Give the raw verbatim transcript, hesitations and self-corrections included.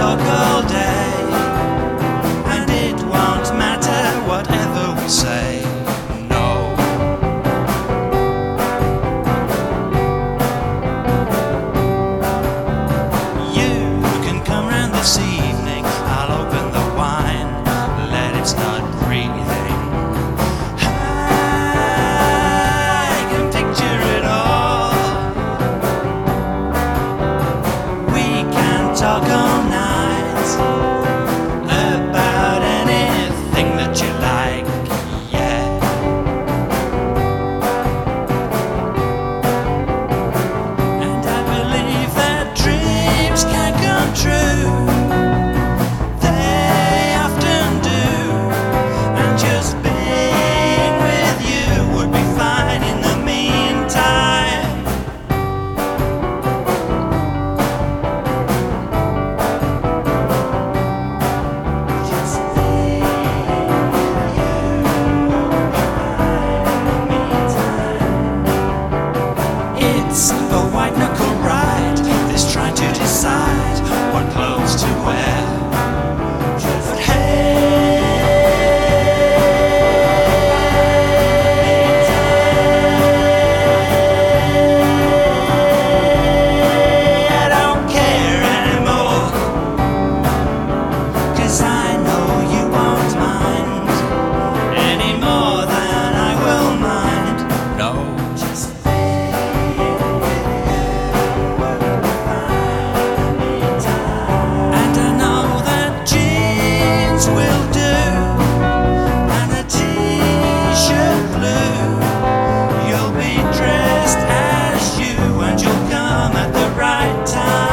talk all day, and it won't matter whatever we say. No. You can come round this evening, I'll open the wine, let it start breathing. I can picture it all. We can talk all night about anything that you like, yeah. And I believe that dreams can come true. They often do. And just being with you would be fine in the meantime. Just being with you would be fine in the meantime. It's a white knuckle ride, this trying to decide what clothes to wear. But hey, I don't care anymore, 'cause I know you won't mind any more than I will mind. No, just and I know that jeans will do, and a t-shirt blue. You'll be dressed as you, and you'll come at the right time.